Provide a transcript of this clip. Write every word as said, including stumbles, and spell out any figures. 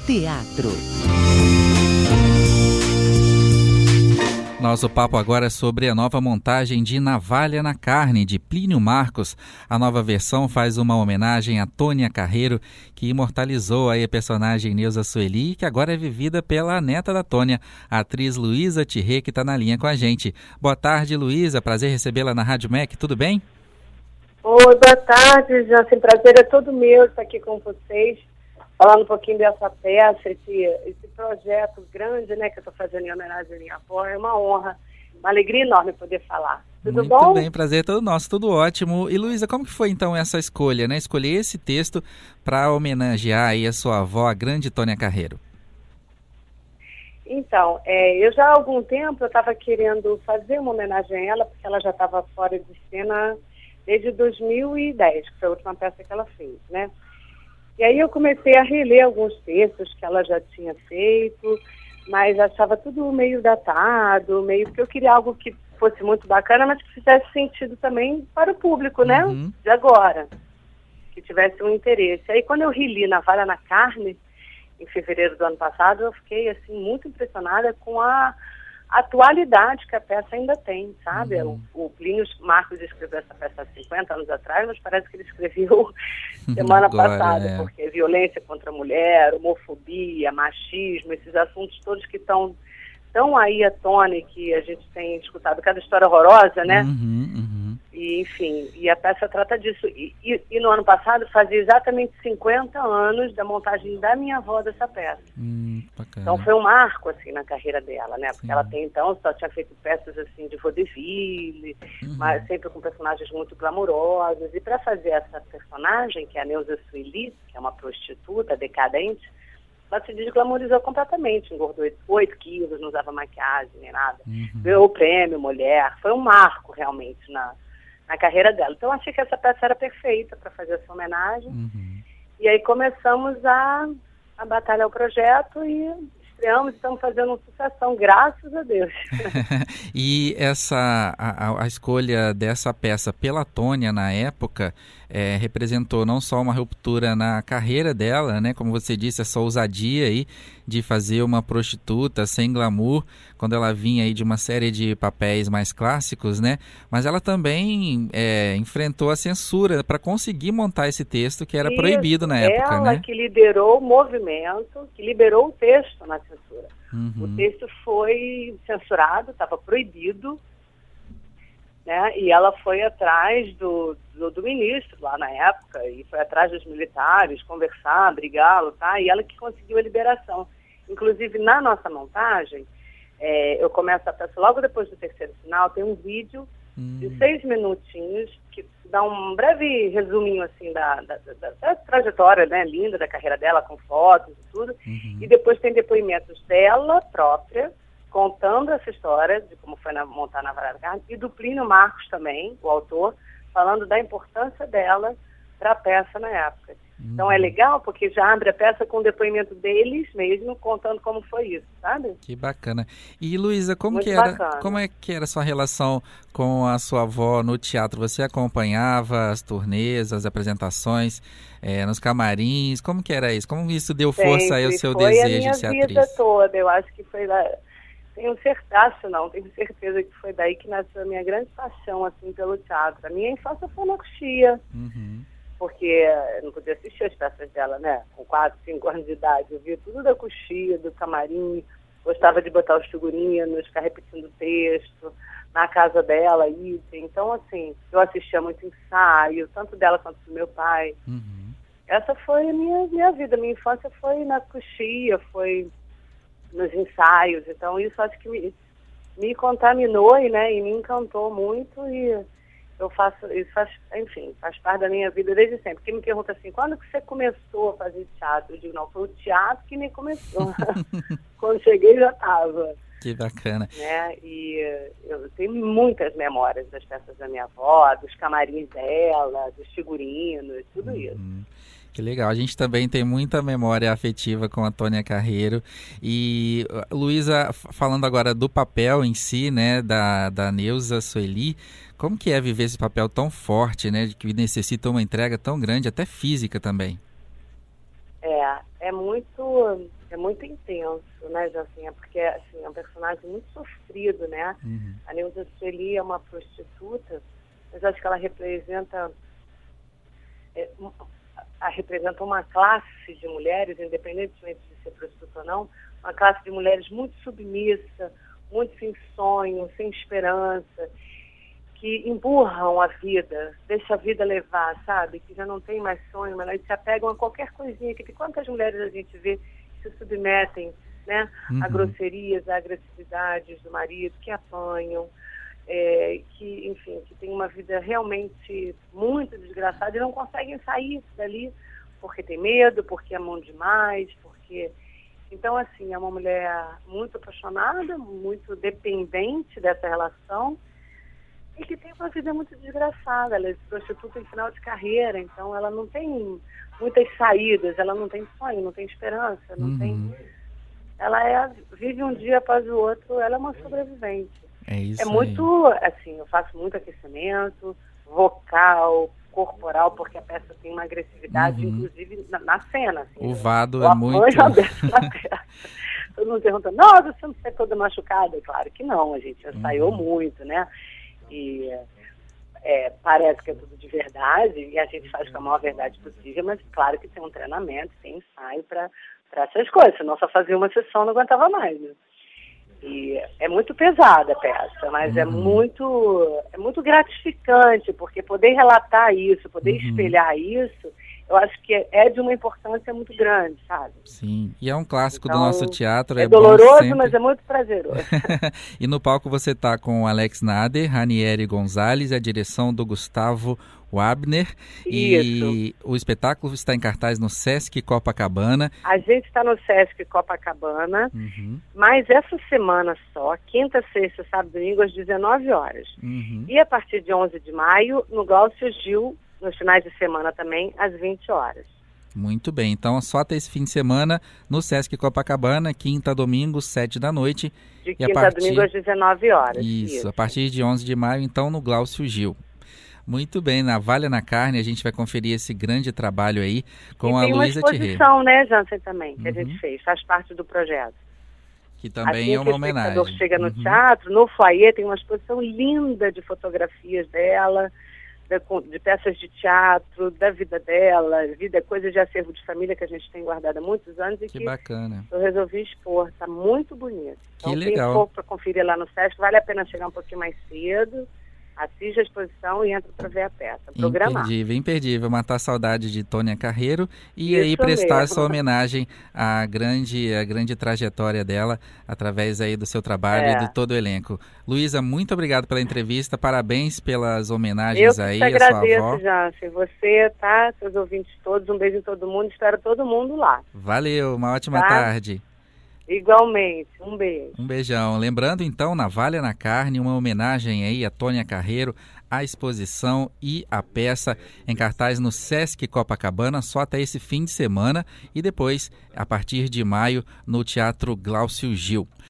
Teatro. Nosso papo agora é sobre a nova montagem de Navalha na Carne, de Plínio Marcos. A nova versão faz uma homenagem a Tônia Carreiro, que imortalizou aí a personagem Neuza Sueli, que agora é vivida pela neta da Tônia, a atriz Luísa Thierry, que está na linha com a gente. Boa tarde, Luísa. Prazer recebê-la na Rádio M E C. Tudo bem? Oi, boa tarde, Jansen. Prazer é todo meu estar aqui com vocês, falando um pouquinho dessa peça, esse, esse projeto grande, né, que eu estou fazendo em homenagem à minha avó. É uma honra, uma alegria enorme poder falar. Tudo Muito bom? Muito bem, prazer é todo nosso, tudo ótimo. E Luísa, como que foi então essa escolha, né? Escolher esse texto para homenagear aí a sua avó, a grande Tônia Carreiro. Então, é, eu já há algum tempo eu estava querendo fazer uma homenagem a ela, porque ela já estava fora de cena desde dois mil e dez, que foi a última peça que ela fez, né? E aí eu comecei a reler alguns textos que ela já tinha feito, mas achava tudo meio datado, meio porque eu queria algo que fosse muito bacana, mas que fizesse sentido também para o público, né? Uhum. De agora, que tivesse um interesse. Aí quando eu reli Navalha na Carne, em fevereiro do ano passado, eu fiquei assim muito impressionada com a atualidade que a peça ainda tem, sabe? Uhum. O, o Plínio Marcos escreveu essa peça há cinquenta anos atrás, mas parece que ele escreveu semana Agora, passada, é. porque violência contra a mulher, homofobia, machismo, esses assuntos todos que estão tão aí à tona e que a gente tem escutado cada história horrorosa, né? Uhum, uhum. E, enfim, e a peça trata disso. E, e, e no ano passado fazia exatamente cinquenta anos da montagem da minha avó dessa peça. Hum, então foi um marco, assim, na carreira dela, né? Porque Sim. ela tem, então, só tinha feito peças, assim, de vaudeville, uhum. mas sempre com personagens muito glamurosos. E para fazer essa personagem, que é a Neuza Sueli, que é uma prostituta decadente, ela se desglamorizou completamente, engordou oito quilos, não usava maquiagem nem nada. Uhum. Ganhou o prêmio Mulher. Foi um marco, realmente, na... na carreira dela. Então, achei que essa peça era perfeita para fazer essa homenagem. Uhum. E aí começamos a, a batalhar o projeto e estreamos, estamos fazendo uma sucessão, graças a Deus. E essa, a, a escolha dessa peça pela Tônia na época é, representou não só uma ruptura na carreira dela, né, como você disse, essa ousadia aí de fazer uma prostituta sem glamour, quando ela vinha aí de uma série de papéis mais clássicos, né, mas ela também é, enfrentou a censura para conseguir montar esse texto que era Isso, proibido na época, ela né? Ela que liderou o movimento, que liberou o texto na censura. Uhum. O texto foi censurado, estava proibido, né? E ela foi atrás do, do, do ministro lá na época, e foi atrás dos militares, conversar, brigar, lutar, e ela que conseguiu a liberação. Inclusive, na nossa montagem, é, eu começo a peça logo depois do terceiro sinal, tem um vídeo hum. de seis minutinhos, que dá um breve resuminho, assim, da, da, da, da trajetória, né, linda da carreira dela, com fotos e tudo, uhum. e depois tem depoimentos dela própria, contando essa história de como foi na, montar Navalha na Carne, e do Plínio Marcos também, o autor, falando da importância dela para a peça na época. Uhum. Então é legal porque já abre a peça com o depoimento deles mesmo, contando como foi isso, sabe? Que bacana. E Luísa, como que era, como é que era a sua relação com a sua avó no teatro? Você acompanhava as turnês, as apresentações, é, nos camarins? Como que era isso? Como isso deu força Sempre. aí ao seu foi desejo de ser atriz? Foi a minha vida toda, eu acho que foi da... Tenho certeza, não, tenho certeza que foi daí que nasceu a minha grande paixão, assim, pelo teatro. A minha infância foi na Coxia, uhum. porque eu não podia assistir as peças dela, né? Com quatro, cinco anos de idade. Eu via tudo da Coxia, do camarim, gostava de botar os figurinos, ficar repetindo o texto, na casa dela, isso. Então, assim, eu assistia muito ensaio, tanto dela quanto do meu pai. Uhum. Essa foi a minha, minha vida. Minha infância foi na Coxia, foi nos ensaios, então isso acho que me, me contaminou, né, e me encantou muito, e eu faço, isso faz, enfim, faz parte da minha vida desde sempre. Quem me pergunta assim, quando que você começou a fazer teatro? Eu digo, não, foi o teatro que me começou. Quando cheguei já estava. Que bacana. Né, e eu tenho muitas memórias das peças da minha avó, dos camarins dela, dos figurinos, tudo uhum. isso. Que legal, a gente também tem muita memória afetiva com a Tônia Carreiro. E Luísa, falando agora do papel em si, né, da, da Neuza Sueli, como que é viver esse papel tão forte, né, que necessita uma entrega tão grande, até física também? É, é muito, é muito intenso, né, Jancinha? Porque assim, é um personagem muito sofrido, né? Uhum. A Neuza Sueli é uma prostituta, mas acho que ela representa, é, a, representa uma classe de mulheres, independentemente de ser prostituta ou não, uma classe de mulheres muito submissa, muito sem sonho, sem esperança, que empurram a vida, deixa a vida levar, sabe? Que já não tem mais sonho, mas eles se apegam a qualquer coisinha. Que quantas mulheres a gente vê que se submetem, né, uhum. a grosserias, a agressividades do marido, que apanham, é, que, enfim, que tem uma vida realmente muito desgraçada e não conseguem sair dali porque tem medo, porque amam demais, porque... Então, assim, é uma mulher muito apaixonada, muito dependente dessa relação, e que tem uma vida muito desgraçada. Ela é prostituta em final de carreira, então ela não tem muitas saídas, ela não tem sonho, não tem esperança, não uhum. tem... Ela é, vive um dia após o outro, ela é uma sobrevivente. É isso É muito, aí. assim, eu faço muito aquecimento, vocal, corporal, porque a peça tem uma agressividade, uhum. inclusive na, na cena. Assim, o vado eu, é muito... Todo mundo pergunta, nossa, você não sai toda machucada? Claro que não, a gente ensaiou uhum. muito, né? E é, parece que é tudo de verdade e a gente faz com a maior verdade possível, mas claro que tem um treinamento, tem ensaio para essas coisas, senão só fazia uma sessão não aguentava mais, né? E é muito pesada a peça, mas uhum. é muito é muito gratificante, porque poder relatar isso, poder uhum. espelhar isso, eu acho que é de uma importância muito grande, sabe? Sim, e é um clássico então, do nosso teatro. É, é doloroso, sempre... mas é muito prazeroso. E no palco você está com o Alex Nader, Ranieri Gonzalez, a direção do Gustavo Wabner. Isso. E o espetáculo está em cartaz no Sesc Copacabana. A gente está no Sesc Copacabana, uhum. mas essa semana só, quinta, sexta, sábado e domingo, às dezenove horas. Uhum. E a partir de onze de maio, no Glaucio Gil, nos finais de semana também, às vinte horas. Muito bem, então só até esse fim de semana no Sesc Copacabana, quinta a domingo, sete da noite. De quinta a, partir... a domingo às dezenove horas. Isso, Isso, a partir de onze de maio, então, no Glaucio Gil. Muito bem, na Valha na Carne, a gente vai conferir esse grande trabalho aí com e a Luísa Thierry. tem uma exposição, né, Jansen, também, que uhum. a gente fez, faz parte do projeto. Que também assim é uma que homenagem. O espectador chega no uhum. teatro, no foyer, tem uma exposição linda de fotografias dela, de, de peças de teatro, da vida dela, vida, coisas de acervo de família que a gente tem guardado há muitos anos e que, que bacana. Eu resolvi expor, tá muito bonito. Então, que legal. Tem pouco para conferir lá no Sesc, vale a pena chegar um pouquinho mais cedo, assiste a exposição e entra para ver a peça, programar. Imperdível, imperdível, matar a saudade de Tônia Carreiro e Isso aí prestar mesmo. essa homenagem à grande, à grande trajetória dela, através aí do seu trabalho é. e de todo o elenco. Luísa, muito obrigado pela entrevista, parabéns pelas homenagens Eu aí à sua avó. Eu te agradeço, Jansen, você, tá, seus ouvintes todos, um beijo em todo mundo, espero todo mundo lá. Valeu, uma ótima tá? tarde. Igualmente, um beijo. Um beijão. Lembrando então, na Valha na Carne, uma homenagem aí a Tônia Carreiro, a exposição e a peça em cartaz no Sesc Copacabana, só até esse fim de semana e depois, a partir de maio, no Teatro Glaucio Gil.